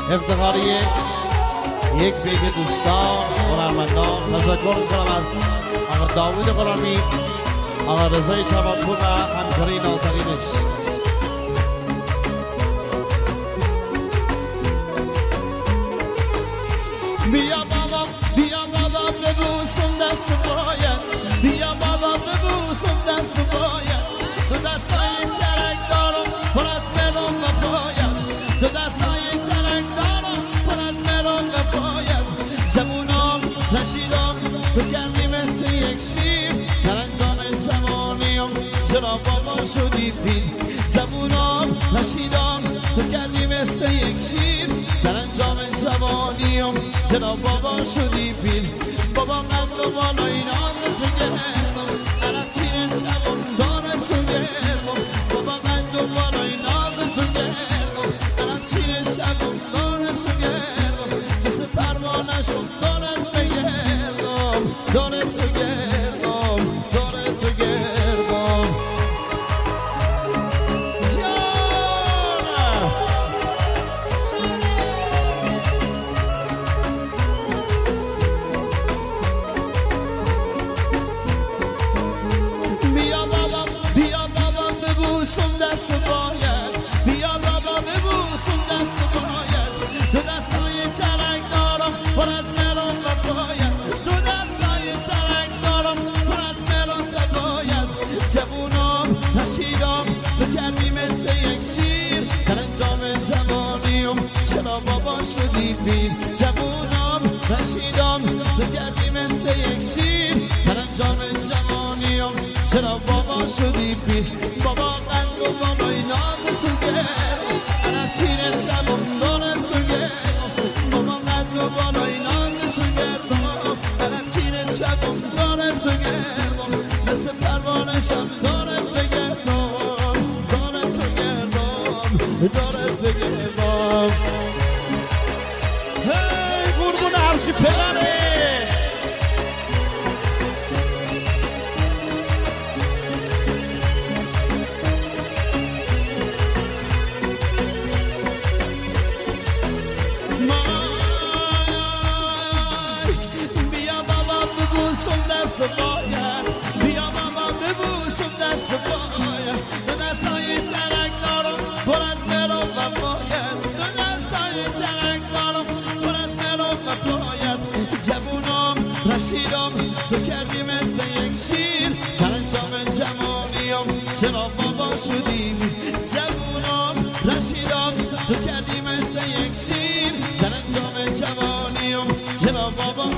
افتخاری یک بیت دوستان هنرمندان تشکر میکنم از آقا داوود غلامی، آقا رضای چمنپور و همکاری نازنینش. بیا بابا ببوسم دست باید، بیا بابا ببوسم دست باید، تو دستای ترک دارم پر از ملون و پاید، تو دستای ترک دارم پر از ملون و پاید. جوونام رشیدم تو کردی مثل یک شیر، سرانجام جوانیم چرا بابا شدی پیر. جوونام رشیدم تو کردی مثل یک شیر، سرانجام جوانیم چرا بابا شدی پیر. بابا قد و بالای نازت رو گرفتم، عرق چین شبم دارت رو گرفتم. بابا قد و بالای نازت رو گرفتم، عرق چین شبم دارت رو گرفتم. مثل پروانه شد دارت بگردم، دارت رو گرفتم، دارت رو گرفتم. ببوسم دست باید، بیا بابا ببوسم دست باید، دو دستای ترک دارم پر از ملون و پاید، دو دستای ترک دارم پر از ملون و پاید. جوونم رشیدم تو کردی مثل یک شیر، سرانجام جوانیم چرا بابا شدی پیر. جوونم رشیدم تو کردی مثل یک شیر، سرانجام جوانیم چرا بابا شدی پیر. بابا قند و بالای نازت رو گرم، عرق چین شبم دارت رو گرم. بابا قند و بالای نازت رو گرم، عرق چین شبم دارت رو گرم. مثل پروانه شب دارت بگردم، دارت رو گردم، دارت بگردم. هی قربون عرشی پدره. دست باید، بیا بابا ببوسم دست باید، دو دستای ترک دارم پر از ملون و پاید، دو دستای ترک دارم پر از ملون و پاید. جوونم رشیدم تو کردی مثل یک شیر، سرانجام جوانیم چرا بابا شدی. جوونم رشیدم تو کردی مثل یک شیر، سرانجام جوانیم چرا بابا